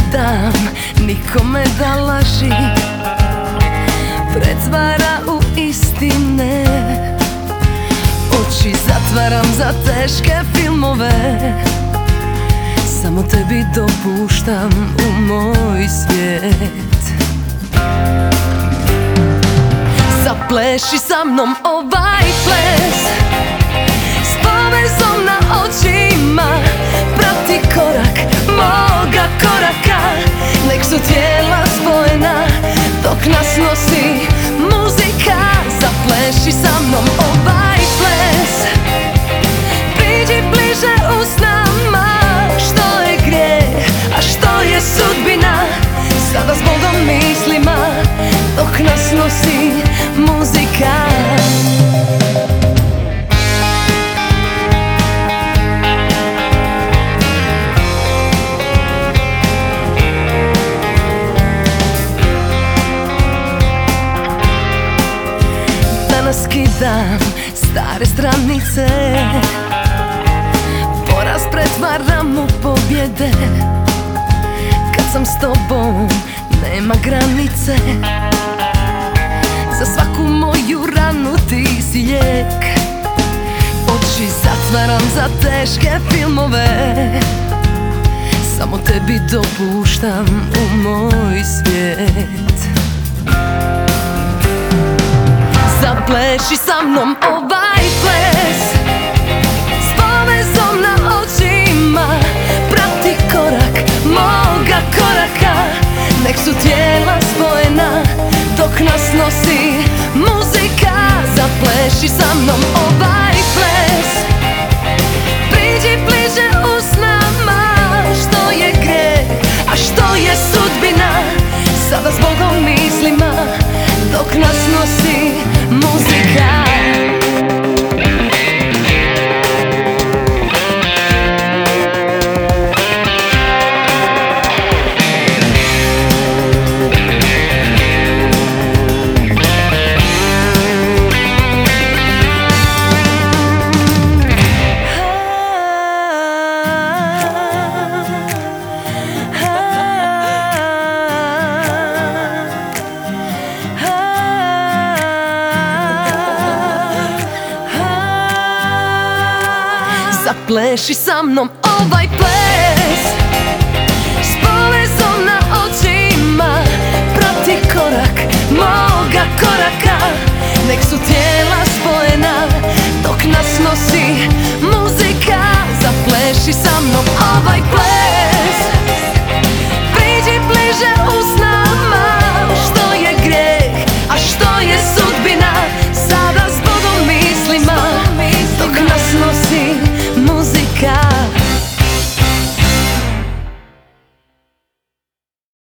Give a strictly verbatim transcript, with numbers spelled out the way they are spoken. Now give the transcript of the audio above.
dam nikome da laži pretvara u istine. Oči zatvaram za teške filmove, samo tebi dopuštam u moj svijet. Zapleši sa mnom ovaj ples, s povezom na očima, prati korak moga koraka. Nek su tijela spojena dok nas nosi muzika. Zapleši sa mnom ovaj ples, priđi bliže uz nama. Što je grijeh, a što je sudbina, sada s Bogom mislima dok nas nosi muzika. Danas skidam stare stranice, poraz pretvaram u pobjede. Kad sam s tobom nema granice, za svaku moju ranu ti si lijek. Oči zatvaram za teške filmove, samo tebi dopuštam u moj svijet. Zapleši sa mnom ovaj ples, s povezom na očima, prati korak moga koraka. Nek su tijela spojena dok nas nosi muzika. Zapleši sa mnom ovaj ples, priđi bliže uz nama. Što je grijeh, a što je sudbina, sada s Bogom mislima dok nas nosi muzika. Zapleši sa mnom ovaj ples, s povezom na očima, prati korak moga koraka. Nek su tijela